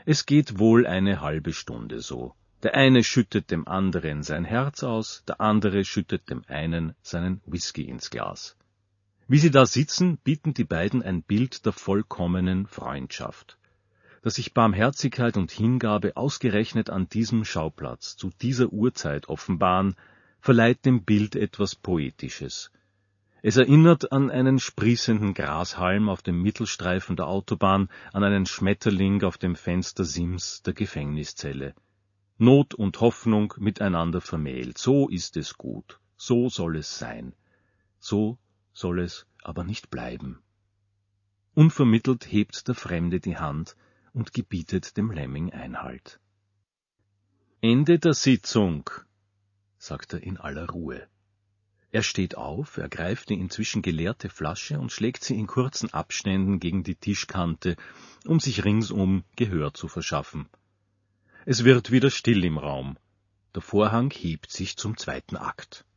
Es geht wohl eine halbe Stunde so. Der eine schüttet dem anderen sein Herz aus, der andere schüttet dem einen seinen Whisky ins Glas. Wie sie da sitzen, bieten die beiden ein Bild der vollkommenen Freundschaft. Dass sich Barmherzigkeit und Hingabe ausgerechnet an diesem Schauplatz, zu dieser Uhrzeit offenbaren, verleiht dem Bild etwas Poetisches. Es erinnert an einen sprießenden Grashalm auf dem Mittelstreifen der Autobahn, an einen Schmetterling auf dem Fenstersims der Gefängniszelle. Not und Hoffnung miteinander vermählt, so ist es gut, so soll es sein. So soll es aber nicht bleiben. Unvermittelt hebt der Fremde die Hand und gebietet dem Lemming Einhalt. »Ende der Sitzung«, sagt er in aller Ruhe. Er steht auf, ergreift die inzwischen geleerte Flasche und schlägt sie in kurzen Abständen gegen die Tischkante, um sich ringsum Gehör zu verschaffen. Es wird wieder still im Raum. Der Vorhang hebt sich zum zweiten Akt.